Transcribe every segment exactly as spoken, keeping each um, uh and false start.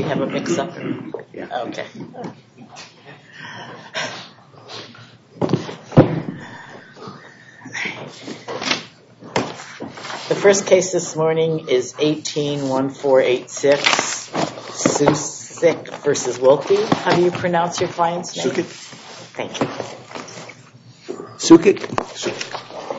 have a mix-up? Yeah. Okay. The first case this morning is eighteen one four eight six, Sukic versus Wilkie. How do you pronounce your client's name? Sukic. Thank you. Sukic? Sukic.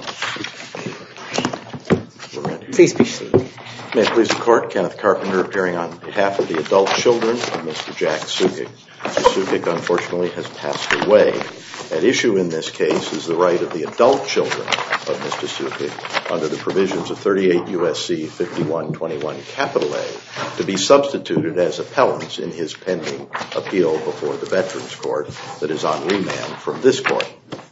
Please proceed. May it please the Court, Kenneth Carpenter appearing on behalf of the adult children of Mister Jack Sukic. Mister Sukic, unfortunately, has passed away. At issue in this case is the right of the adult children of Mister Sukic under the provisions of thirty-eight U S C fifty-one twenty-one capital A to be substituted as appellants in his pending appeal before the Veterans Court that is on remand from this Court.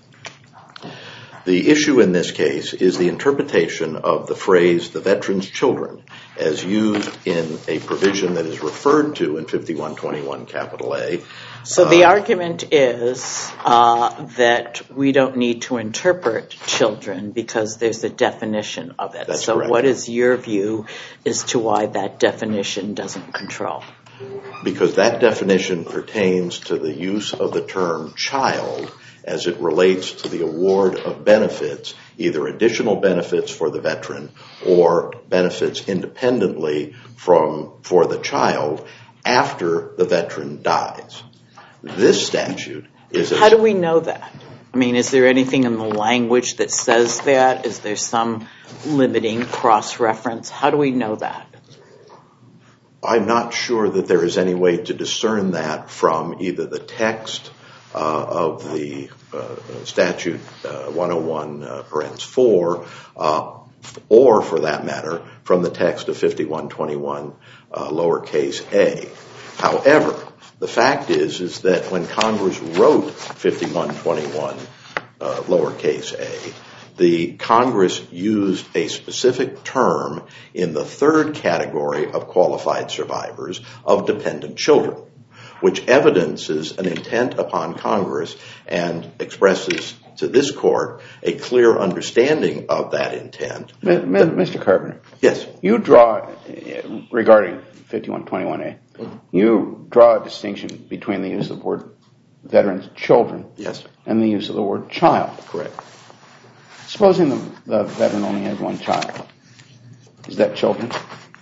The issue in this case is the interpretation of the phrase the veteran's children as used in a provision that is referred to in fifty-one twenty-one capital A. So the uh, argument is uh, that we don't need to interpret children because there's a definition of it. That's so correct. What is your view as to why that definition doesn't control? Because that definition pertains to the use of the term child as it relates to the award of benefits, either additional benefits for the veteran or benefits independently from for the child after the veteran dies. This statute is... How do we know that? I mean, is there anything in the language that says that? Is there some limiting cross-reference? How do we know that? I'm not sure that there is any way to discern that from either the text uh, of the uh, statute uh, one oh one uh, parens four uh, or, for that matter, from the text of fifty-one twenty-one uh, lowercase a. However, the fact is, is that when Congress wrote fifty-one twenty-one uh, lowercase a, the Congress used a specific term in the third category of qualified survivors of dependent children, which evidences an intent upon Congress and expresses to this Court a clear understanding of that intent. Mister Carpenter. Yes. You draw, regarding fifty-one twenty-one A, you draw a distinction between the use of the word veteran's children Yes. and the use of the word child. Correct. Supposing the, the veteran only has one child, is that children?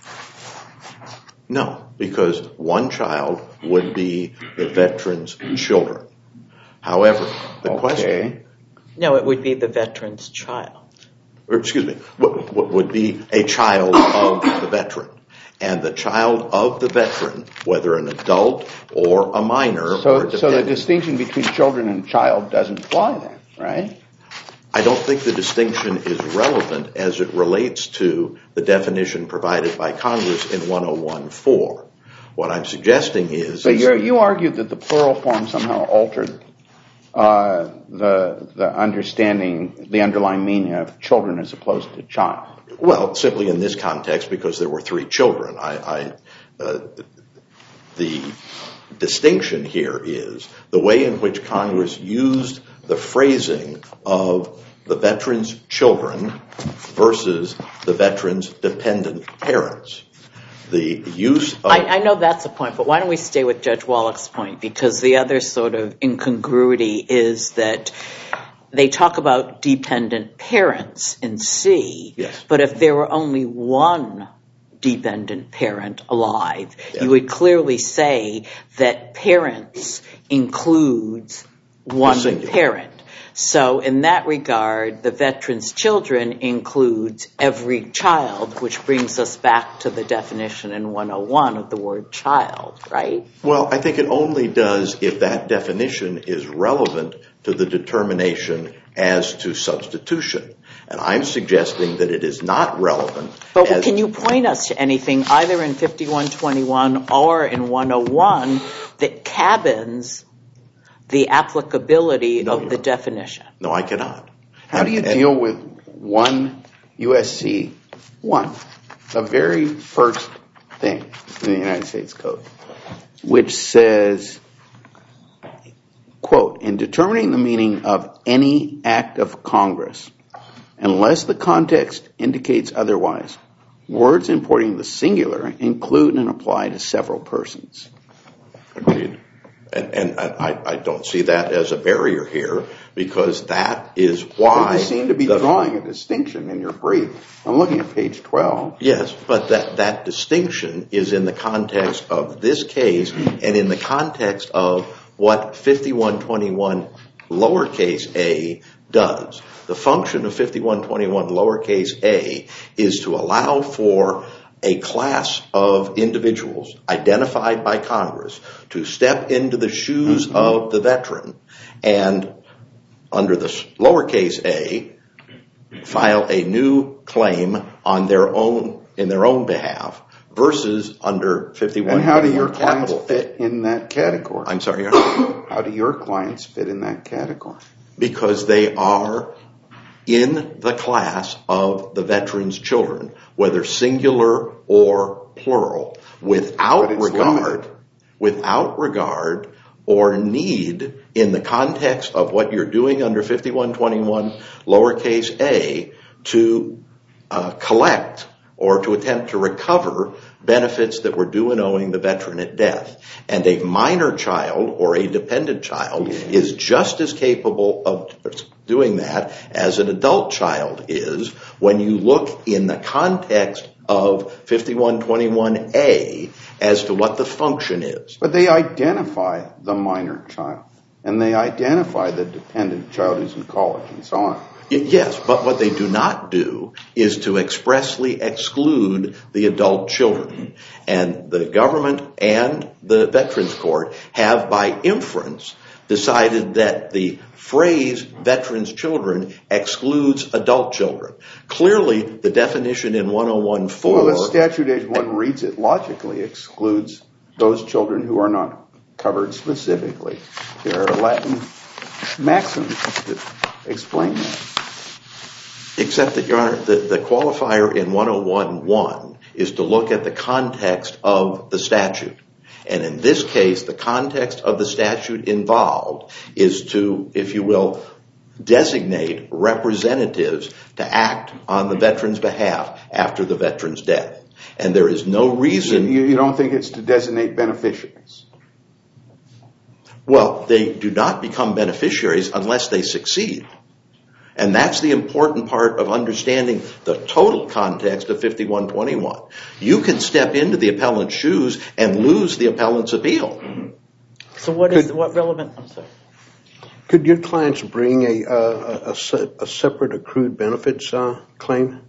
No, because one child would be the veteran's children. However, the okay. question... No, it would be the veteran's child. Or, excuse me, what, what would be a child of the veteran. And the child of the veteran, whether an adult or a minor so, or a dependent... So the distinction between children and child doesn't apply then, right? I don't think the distinction is relevant as it relates to the definition provided by Congress in one oh one four. What I'm suggesting is... But is you're, you argued that the plural form somehow altered uh, the the understanding, the underlying meaning of children as opposed to child. Well, simply in this context, because there were three children. I, I uh, the distinction here is the way in which Congress used the phrasing of the veteran's children versus the veteran's dependent parents. The use of... I, I know that's a point, but why don't we stay with Judge Wallach's point? Because the other sort of incongruity is that they talk about dependent parents in C, yes. But if there were only one dependent parent alive, yes. You would clearly say that parents includes one parent. So in that regard, the veteran's children includes every child, which brings us back to the definition in one oh one of the word child, right? Well, I think it only does if that definition is relevant to the determination as to substitution. And I'm suggesting that it is not relevant. But as can you point us to anything, either in fifty-one twenty-one or in one oh one, that cabins the applicability no, of the definition? No, I cannot. How do you and, deal with one U S C one, the very first thing in the United States Code, which says, quote, in determining the meaning of any act of Congress, unless the context indicates otherwise, words importing the singular include and apply to several persons. Agreed. And, and I, I don't see that as a barrier here, because that is why... You seem to be the, drawing a distinction in your brief. I'm looking at page twelve. Yes, but that, that distinction is in the context of this case and in the context of what fifty-one twenty-one lowercase a does. The function of fifty-one twenty-one lowercase a is to allow for a class of individuals identified by Congress to step into the shoes mm-hmm. of the veteran and, under the lowercase a, file a new claim on their own in their own behalf, versus under fifty-one twenty-one. And how do your clients fit in that category? I'm sorry, Your Honor? How do your clients fit in that category? Because they are in the class of the veteran's children, whether singular or plural, without regard, limited. without regard or need in the context of what you're doing under fifty-one twenty-one lowercase a to uh, collect or to attempt to recover benefits that were due and owing the veteran at death. And a minor child or a dependent child is just as capable of doing that as an adult child is when you look in the context of fifty-one twenty-one A as to what the function is. But they identify the minor child, and they identify the dependent child who's in college and so on. Yes, but what they do not do is to expressly exclude the adult children. And the government and the Veterans Court have, by inference, decided that the phrase veterans' children excludes adult children. Clearly, the definition in one oh one four... Well, the statute, as one reads it logically, excludes those children who are not covered specifically. There are Latin maxims that explain that. Except that, Your Honor, the, the qualifier in one oh one one is to look at the context of the statute. And in this case, the context of the statute involved is to, if you will, designate representatives to act on the veteran's behalf after the veteran's death. And there is no reason... You, you don't think it's to designate beneficiaries? Well, they do not become beneficiaries unless they succeed. And that's the important part of understanding the total context of fifty-one twenty-one. You can step into the appellant's shoes and lose the appellant's appeal. So what is what relevant? I'm sorry. Could your clients bring a a, a, a separate accrued benefits uh, claim?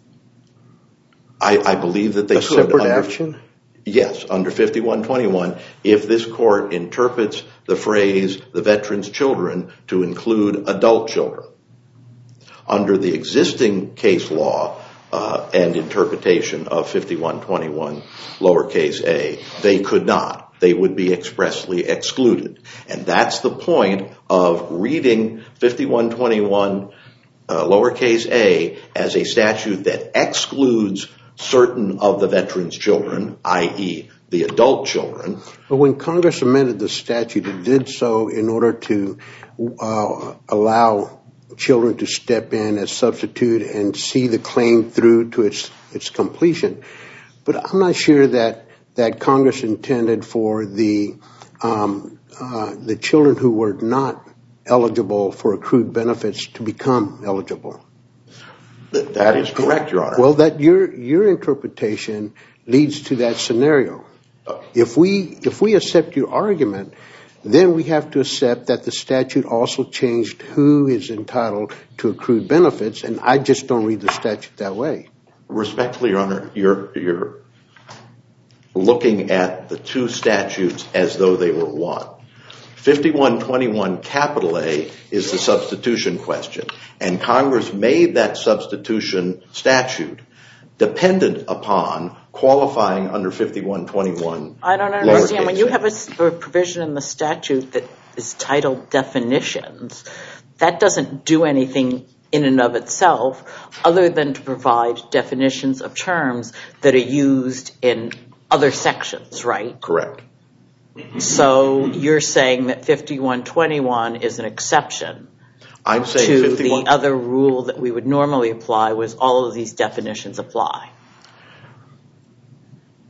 I, I believe that they a could. A separate under, action? Yes, under fifty-one twenty-one, if this court interprets the phrase the veteran's children to include adult children. Under the existing case law uh, and interpretation of fifty-one twenty-one lowercase a, they could not. They would be expressly excluded. And that's the point of reading fifty-one twenty-one uh, lowercase a as a statute that excludes certain of the veteran's children, that is the adult children. But when Congress amended the statute, it did so in order to uh, allow children to step in as substitute and see the claim through to its its completion. But I'm not sure that that Congress intended for the um, uh, the children who were not eligible for accrued benefits to become eligible. That is correct, Your Honor. Well, that your your interpretation leads to that scenario. If we if we accept your argument, then we have to accept that the statute also changed who is entitled to accrued benefits, and I just don't read the statute that way. Respectfully, Your Honor, you're, you're looking at the two statutes as though they were one. fifty-one twenty-one capital A is the substitution question, and Congress made that substitution statute dependent upon qualifying under fifty-one twenty-one. I don't understand. When you have a, a provision in the statute that is titled definitions, that doesn't do anything in and of itself other than to provide definitions of terms that are used in other sections, right? Correct. So you're saying that fifty-one twenty-one is an exception I'm saying to the other rule that we would normally apply was all of these definitions apply.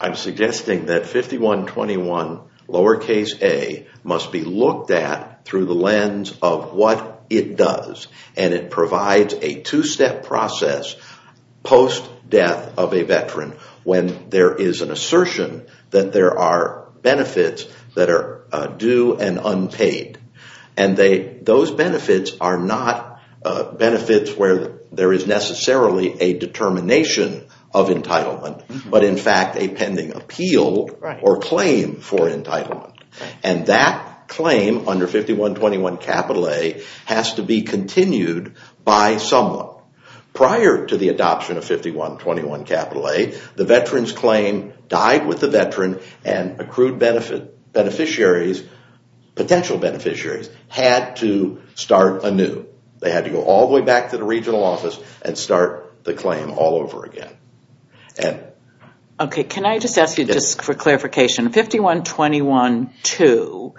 I'm suggesting that fifty-one twenty-one lowercase a must be looked at through the lens of what it does. And it provides a two-step process post-death of a veteran when there is an assertion that there are benefits that are uh, due and unpaid. And they those benefits are not uh, benefits where there is necessarily a determination of entitlement, mm-hmm. but in fact a pending appeal right. or claim for entitlement. Right. And that claim under fifty-one twenty-one capital A has to be continued by someone. Prior to the adoption of fifty-one twenty-one capital A, the veteran's claim died with the veteran, and accrued benefit beneficiaries, potential beneficiaries, had to start anew. They had to go all the way back to the regional office and start the claim all over again. And okay, can I just ask you yes. just for clarification? fifty-one twenty-one two,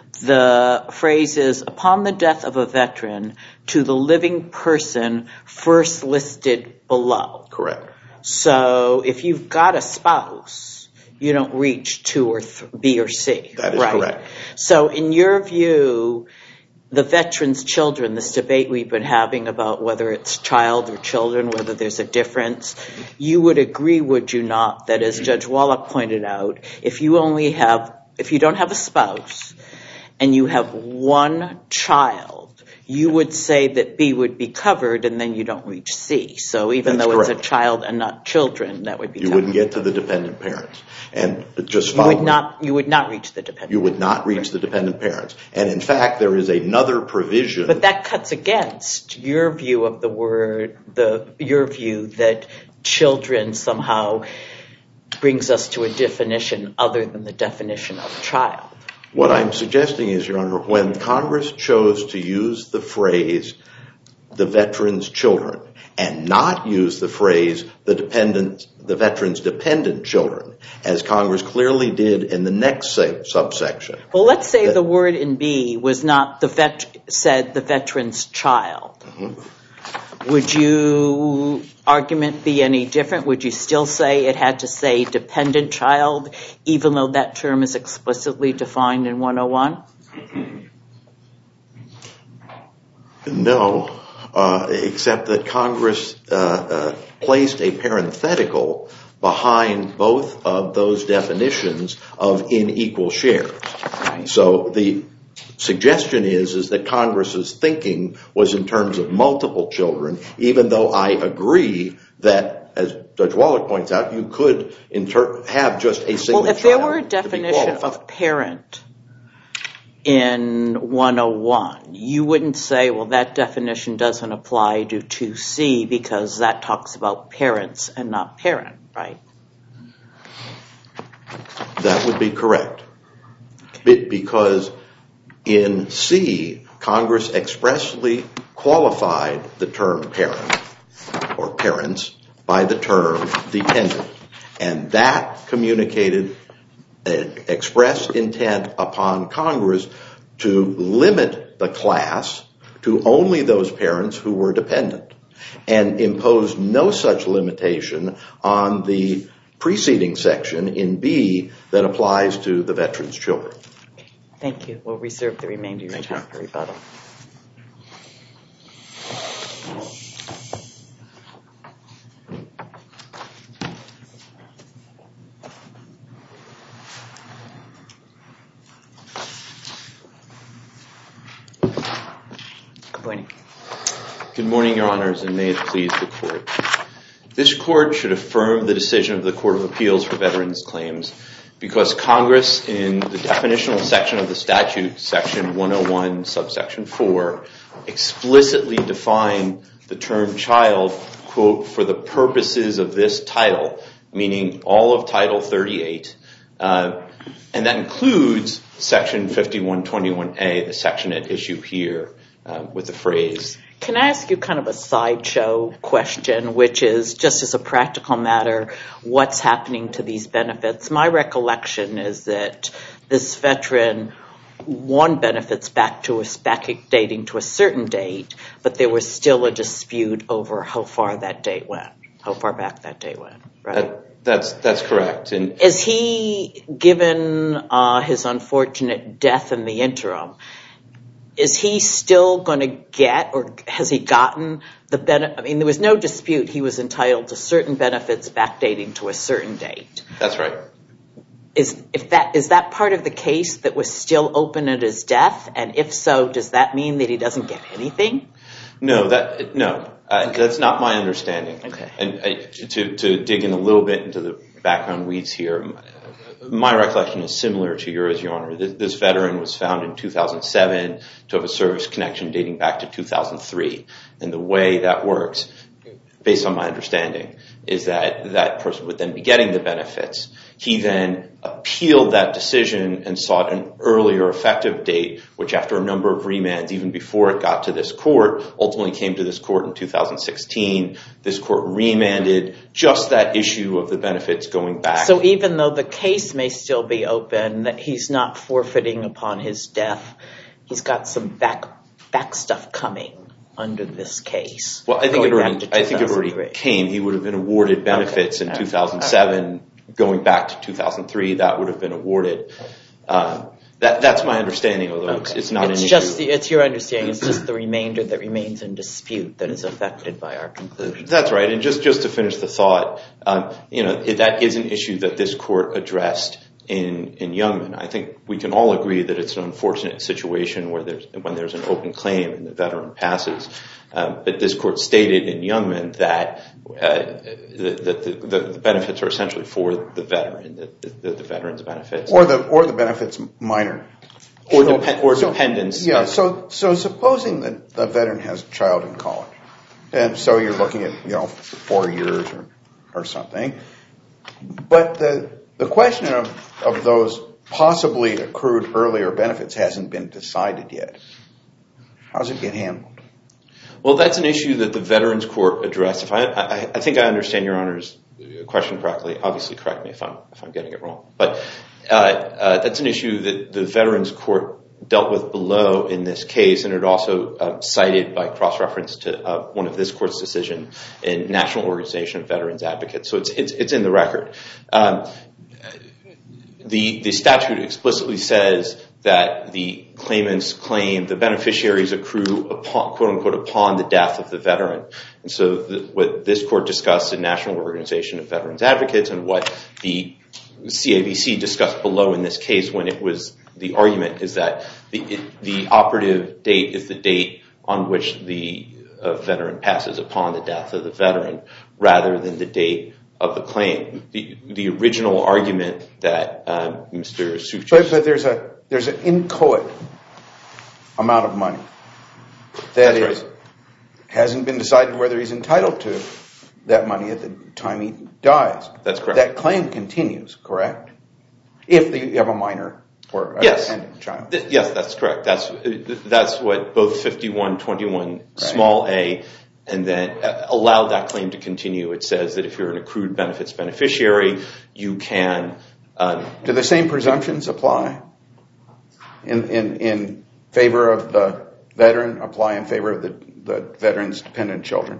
the phrase is, upon the death of a veteran, to the living person first listed below. Correct. So if you've got a spouse, you don't reach two or th- B or C. That is right? correct. So in your view, the veterans' children, this debate we've been having about whether it's child or children, whether there's a difference, you would agree, would you not, that as Judge Wallach pointed out, if you only have, if you don't have a spouse and you have one child, you would say that B would be covered and then you don't reach C. So even That's though correct. it's a child and not children, that would be You covered. wouldn't get to the dependent parents. And just you would not you would not reach the dependent You would not reach the dependent parents. And in fact, there is another provision. But that cuts against your view of the word, the your view that children somehow brings us to a definition other than the definition of child. What I'm suggesting is, Your Honor, when Congress chose to use the phrase the veteran's children and not use the phrase the dependent, the veteran's dependent children, as Congress clearly did in the next subsection. Well, let's say that, the word in B was not the vet, said the veteran's child. Mm-hmm. Would your argument be any different? Would you still say it had to say dependent child, even though that term is explicitly defined in one oh one? No. Uh, except that Congress uh, uh, placed a parenthetical behind both of those definitions of in equal shares. Right. So the suggestion is, is that Congress's thinking was in terms of multiple children, even though I agree that, as Judge Wallach points out, you could inter- have just a single child. Well, if there were a definition of parent in one oh one, you wouldn't say, well, that definition doesn't apply to two C because that talks about parents and not parent, right? That would be correct. Okay. Because in C, Congress expressly qualified the term parent or parents by the term dependent. And that communicated an express intent upon Congress to limit the class to only those parents who were dependent, and imposed no such limitation on the preceding section in B that applies to the veteran's children. Thank you. We'll reserve the remainder of your time for rebuttal. Good morning. Good morning, Your Honors, and may it please the Court. This Court should affirm the decision of the Court of Appeals for Veterans Claims because Congress, in the definitional section of the statute, section one oh one, subsection four, explicitly defined the term child, quote, for the purposes of this title, meaning all of Title thirty-eight, uh, and that includes section fifty-one twenty-one A, the section at issue here, uh, with the phrase. Can I ask you kind of a sideshow question, which is, just as a practical matter, what's happening to these benefits? My recollection is that this veteran won benefits back to a back dating to a certain date, but there was still a dispute over how far that date went, how far back that date went, right? That, That's that's correct. And is he, given uh, his unfortunate death in the interim, is he still going to get, or has he gotten the benefit? I mean, there was no dispute he was entitled to certain benefits backdating to a certain date. That's right. Is if that is that part of the case that was still open at his death? And if so, does that mean that he doesn't get anything? No, that no, uh, okay. That's not my understanding. Okay. And uh, to to dig in a little bit into the background weeds here, my recollection is similar to yours, Your Honor. This, this veteran was found in two thousand seven to have a service connection dating back to two thousand three, and the way that works, based on my understanding, is that that person would then be getting the benefits. He then appealed that decision and sought an earlier effective date, which after a number of remands, even before it got to this court, ultimately came to this court in two thousand sixteen. This court remanded just that issue of the benefits going back. So even though the case may still be open, that he's not forfeiting upon his death, he's got some back back stuff coming under this case. Well, I think it already, I think it already came. He would have been awarded benefits okay. in two thousand seven. Going back to two thousand three, that would have been awarded. Uh, that, that's my understanding, although okay. it's, it's not it's an just issue. The, it's your understanding. It's just the remainder that remains in dispute that is affected by our conclusion. That's right. And just, just to finish the thought, um, you know, it, that is an issue that this court addressed in, in Youngman. I think we can all agree that it's an unfortunate situation where there's, when there's an open claim and the veteran passes. Um, but this court stated in Youngman that uh, the, the, the benefits are essentially for the veteran, the, the, the veteran's benefits, or the or the benefits minor, or so, dep- or so, dependents. Yeah. So so supposing that the veteran has a child in college, and so you're looking at you know four years or or something, but the the question of of those possibly accrued earlier benefits hasn't been decided yet. How does it get handled? Well, that's an issue that the Veterans Court addressed. If I, I, I think I understand Your Honor's question correctly. Obviously, correct me if I'm if I'm getting it wrong. But uh, uh, that's an issue that the Veterans Court dealt with below in this case, and it also uh, cited by cross-reference to uh, one of this court's decision in National Organization of Veterans Advocates. So it's it's, it's in the record. Um, the the statute explicitly says that the claimant's claim, the beneficiaries accrue upon, quote unquote, upon the death of the veteran. And so the, what this court discussed in National Organization of Veterans Advocates and what the C A V C discussed below in this case when it was the argument is that the, it, the operative date is the date on which the uh, veteran passes upon the death of the veteran rather than the date of the claim. The, the original argument that um, Mister Suchis... But, but there's a there's an inchoate amount of money that That's is, right. hasn't been decided whether he's entitled to that money at the time he dies. That's correct. That claim continues, correct? If you have a minor or a yes. dependent child. Th- yes, that's correct. That's that's what both fifty-one twenty-one right. small a and then uh, allowed that claim to continue. It says that if you're an accrued benefits beneficiary, you can... Um, Do the same presumptions apply in, in, in favor of the veteran, apply in favor of the, the veteran's dependent children?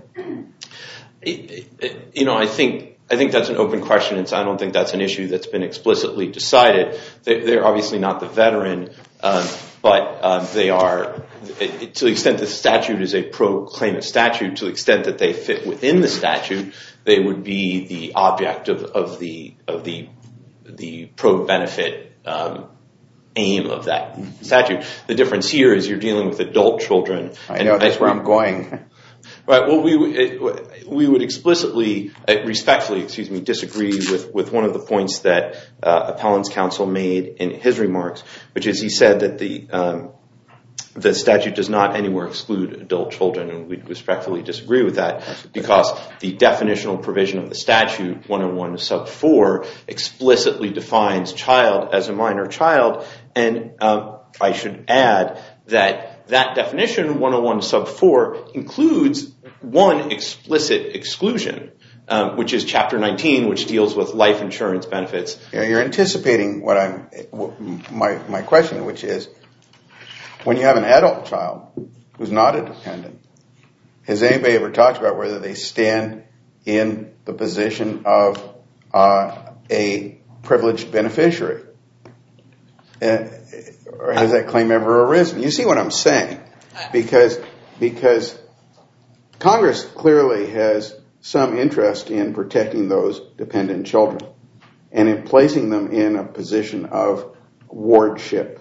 It, it, you know, I think I think that's an open question. It's, I don't think that's an issue that's been explicitly decided. They, they're obviously not the veteran, um, but um, they are, it, to the extent the statute is a pro-claimant statute, to the extent that they fit within the statute, they would be the object of, of the of the the pro-benefit um, aim of that statute. The difference here is you're dealing with adult children. I know, that's where I'm going. Right. Well, we it, we would explicitly, uh, respectfully, excuse me, disagree with, with one of the points that uh, Appellant's counsel made in his remarks, which is he said that the um, the statute does not anywhere exclude adult children, and we respectfully disagree with that because the definitional provision of the statute, one oh one sub four, explicitly defines child as a minor child, and um, I should add that that definition, one oh one sub four, includes one explicit exclusion, um, which is Chapter nineteen, which deals with life insurance benefits. Yeah, you're anticipating what I'm my my question, which is, when you have an adult child who's not a dependent, has anybody ever talked about whether they stand in the position of uh, a privileged beneficiary? Uh, or has that claim ever arisen? You see what I'm saying? Because because Congress clearly has some interest in protecting those dependent children and in placing them in a position of wardship.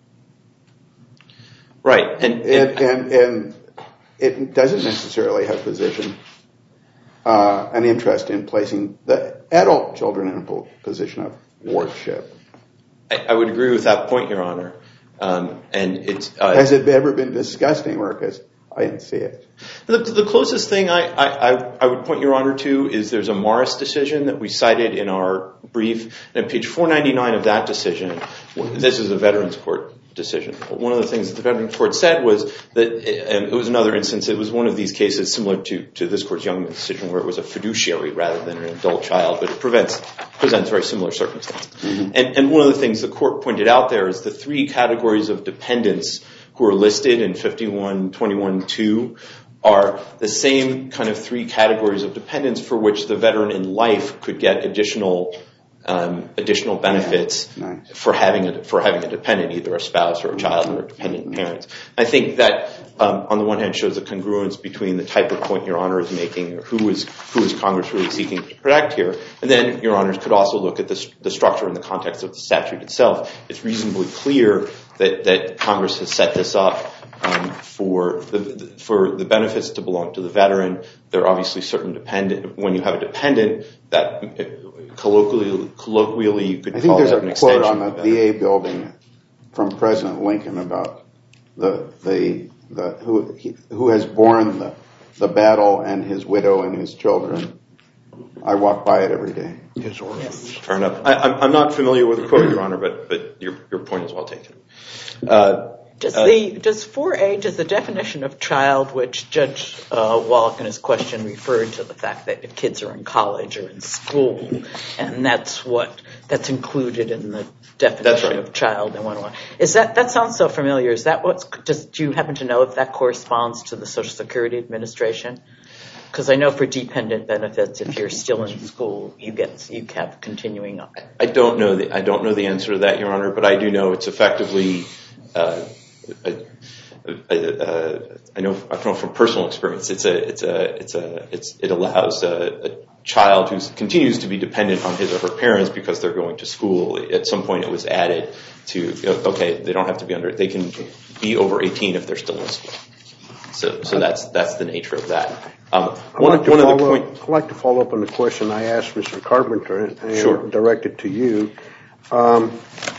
Right. And, and, and, and it doesn't necessarily have position, uh, an interest in placing the adult children in a position of wardship. I, I would agree with that point, Your Honor. Um, and it's uh, has it ever been discussed anywhere? Because I didn't see it. The, the closest thing I, I, I would point Your Honor to is there's a Morris decision that we cited in our brief. And on page four ninety-nine of that decision, this is a Veterans Court decision. One of the things that the Veterans Court said was that, and it was another instance, it was one of these cases similar to, to this Court's Youngman decision where it was a fiduciary rather than an adult child, but it prevents, presents very similar circumstances. Mm-hmm. And, and one of the things the Court pointed out there is the three categories of dependents who are listed in fifty-one twenty-one two are the same kind of three categories of dependents for which the veteran in life could get additional um, additional benefits yeah, nice. for having a for having a dependent, either a spouse or a child or a dependent parent. I think that um, on the one hand shows a congruence between the type of point Your Honor is making, or who is who is Congress really seeking to protect here, and then Your Honors could also look at the, the structure in the context of the statute itself. It's reasonably clear that that Congress has set this up um, for the for the benefits to belong to the veteran. There are obviously certain dependent. When you have a dependent, that colloquially, colloquially you could call that an extension. I think there's a quote on the V A building from President Lincoln about the the the who who has borne the the battle and his widow and his children. I walk by it every day. His orphans. Fair enough. I, I'm, I'm not familiar with the quote, Your Honor, but but your your point is well taken. Uh, Does the does four A, does the definition of child, which Judge uh, Wallach in his question referred to the fact that if kids are in college or in school, and that's what that's included in the definition right. of child in one oh one. Is that that sounds so familiar? Is that what's? Does do you happen to know if that corresponds to the Social Security Administration? Because I know for dependent benefits, if you're still in school, you get you have continuing. I don't know the I don't know the answer to that, Your Honor, but I do know it's effectively. Uh, I, I, uh, I know I know from personal experience. It's a it's a it's a it's it allows a, a child who continues to be dependent on his or her parents because they're going to school. At some point, it was added to okay, they don't have to be under. They can be over eighteen if they're still in school. So so that's that's the nature of that. Um, one like one follow, other point. I'd like to follow up on the question I asked Mister Carpenter and sure. direct it to you. Um,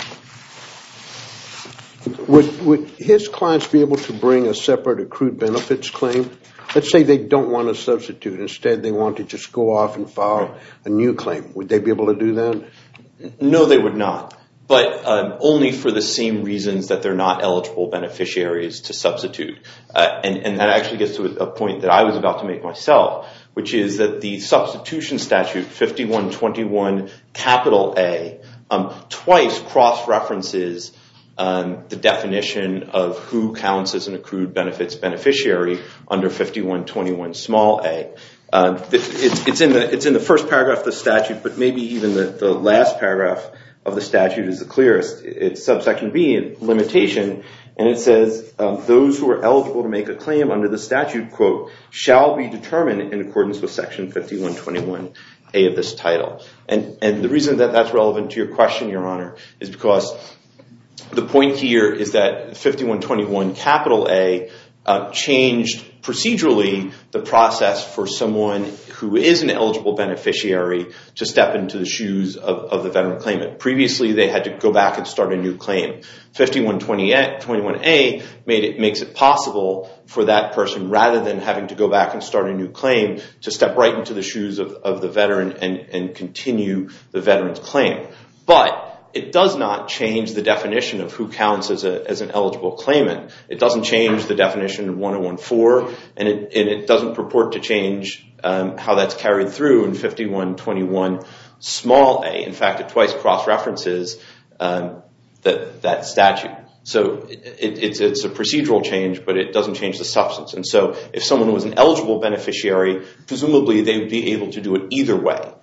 Would, would his clients be able to bring a separate accrued benefits claim? Let's say they don't want to substitute. Instead, they want to just go off and file right. a new claim. Would they be able to do that? No, they would not. But um, only for the same reasons that they're not eligible beneficiaries to substitute. Uh, and, and that actually gets to a, a point that I was about to make myself, which is that the substitution statute, fifty-one twenty-one capital A, um, twice cross-references Um, the definition of who counts as an accrued benefits beneficiary under fifty-one twenty-one small a. Uh, it's, it's in the it's in the first paragraph of the statute, but maybe even the, the last paragraph of the statute is the clearest. It's subsection B, limitation, and it says um, those who are eligible to make a claim under the statute, quote, shall be determined in accordance with section fifty-one twenty-one A of this title. And and the reason that that's relevant to your question, Your Honor, is because the point here is that fifty-one twenty-one capital A uh, changed procedurally the process for someone who is an eligible beneficiary to step into the shoes of, of the veteran claimant. Previously, they had to go back and start a new claim. fifty-one twenty-one A made it, makes it possible for that person, rather than having to go back and start a new claim, to step right into the shoes of, of the veteran and, and continue the veteran's claim. But it does not change the definition of who counts as a as an eligible claimant. It doesn't change the definition of one oh one four, and it and it doesn't purport to change um, how that's carried through in fifty-one twenty-one small a. In fact, it twice cross-references um, that that statute. So it, it, it's it's a procedural change, but it doesn't change the substance. And so if someone was an eligible beneficiary, presumably they would be able to do it either way.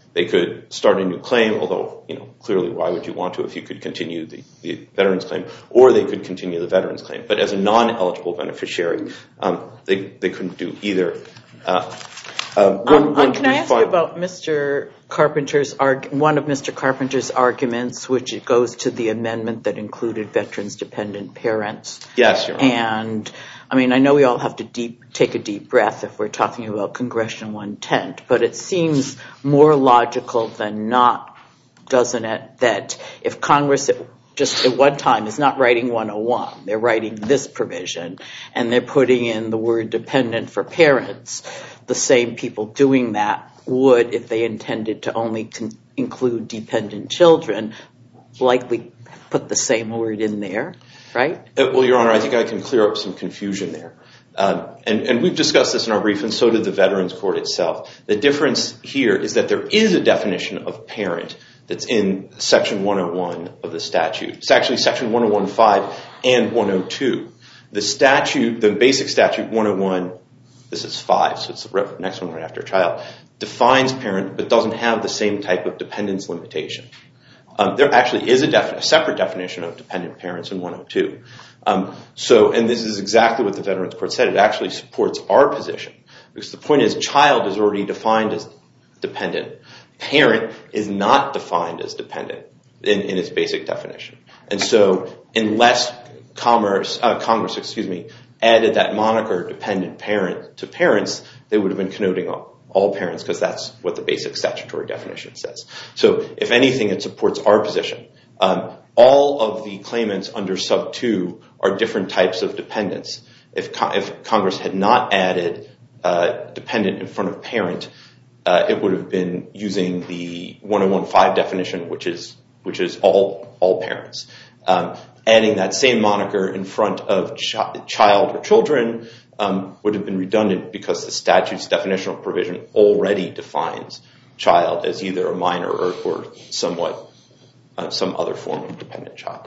They could start a new claim, although, you know, clearly why would you want to if you could continue the, the veterans claim, or they could continue the veterans claim. But as a non-eligible beneficiary, um, they, they couldn't do either. Uh, uh, one, um, one can I ask you about Mister Carpenter's arg- one of Mister Carpenter's arguments, which it goes to the amendment that included veterans' dependent parents? Yes, Your Honor. And I mean, I know we all have to deep, take a deep breath if we're talking about congressional intent, but it seems more logical than not, doesn't it, that if Congress at, just at one time is not writing one oh one, they're writing this provision, and they're putting in the word dependent for parents, the same people doing that would, if they intended to only con- include dependent children, likely put the same word in there. Right? Uh, well, Your Honor, I think I can clear up some confusion there. Um, and, and we've discussed this in our brief, and so did the Veterans Court itself. The difference here is that there is a definition of parent that's in Section one oh one of the statute. It's actually Section one oh one point five and one oh two. The statute, the basic statute one oh one, this is five, so it's the next one right after child, defines parent but doesn't have the same type of dependence limitation. Um, there actually is a, defi- a separate definition of dependent parents in one oh two. Um, so, and this is exactly what the Veterans Court said. It actually supports our position, because the point is child is already defined as dependent. Parent is not defined as dependent in, in its basic definition. And so unless Commerce, uh, Congress, excuse me, added that moniker dependent parent to parents, they would have been connoting all. all parents, because that's what the basic statutory definition says. So if anything, it supports our position. Um, all of the claimants under sub two are different types of dependents. If, co- if Congress had not added uh, dependent in front of parent, uh, it would have been using the one oh one point five definition, which is which is all all parents. Um, adding that same moniker in front of ch- child or children Um, would have been redundant, because the statute's definitional provision already defines child as either a minor or, or somewhat uh, some other form of dependent child.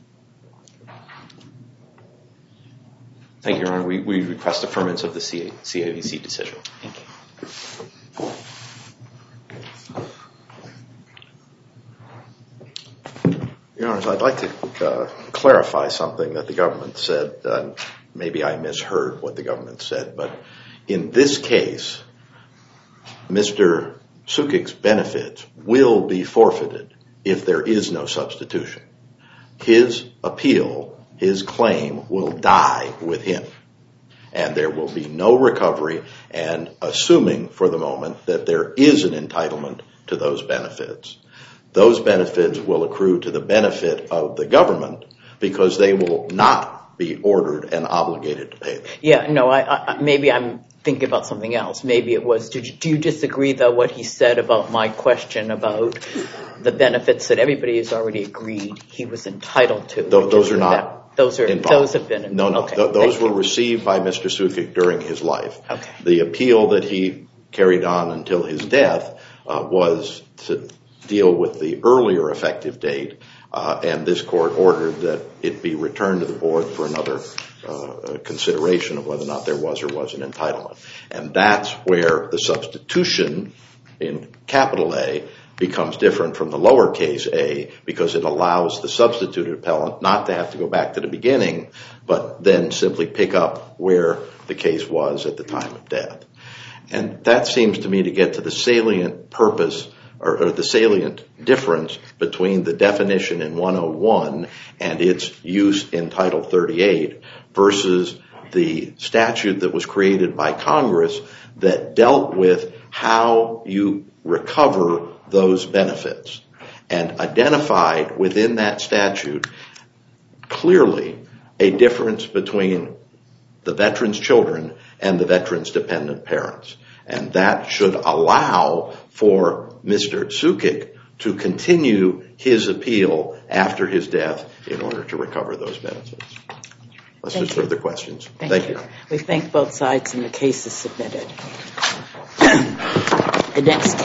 Thank you, Your Honor. We, we request affirmance of the C A V C decision. Thank you. Your Honor, I'd like to uh, clarify something that the government said. Uh, maybe I misheard what the government said, but in this case, Mister Sukik's benefits will be forfeited if there is no substitution. His appeal, his claim, will die with him, and there will be no recovery, and assuming for the moment that there is an entitlement to those benefits, those benefits will accrue to the benefit of the government, because they will not be ordered and obligated to pay them. Yeah, no, I, I, maybe I'm thinking about something else. Maybe it was, do you, do you disagree, though, what he said about my question about the benefits that everybody has already agreed he was entitled to? Those, those are not that, Those are involved. Those have been involved. No, no. Okay, Th- those were you. received by Mister Sukik during his life. Okay. The appeal that he carried on until his death uh, was to deal with the earlier effective date, uh, and this court ordered that it be returned to the board for another uh, consideration of whether or not there was or was an entitlement. And that's where the substitution in capital A becomes different from the lowercase a, because it allows the substituted appellant not to have to go back to the beginning, but then simply pick up where the case was at the time of death. And that seems to me to get to the salient purpose or, or the salient difference between the definition in one oh one and its use in Title thirty-eight versus the statute that was created by Congress that dealt with how you recover those benefits, and identified within that statute clearly a difference between the veteran's children and the veteran's dependent parents. And that should allow for Mister Sukik to continue his appeal after his death in order to recover those benefits. Unless there's further questions. Thank, Thank you. you. We thank both sides, and the case is submitted. The next case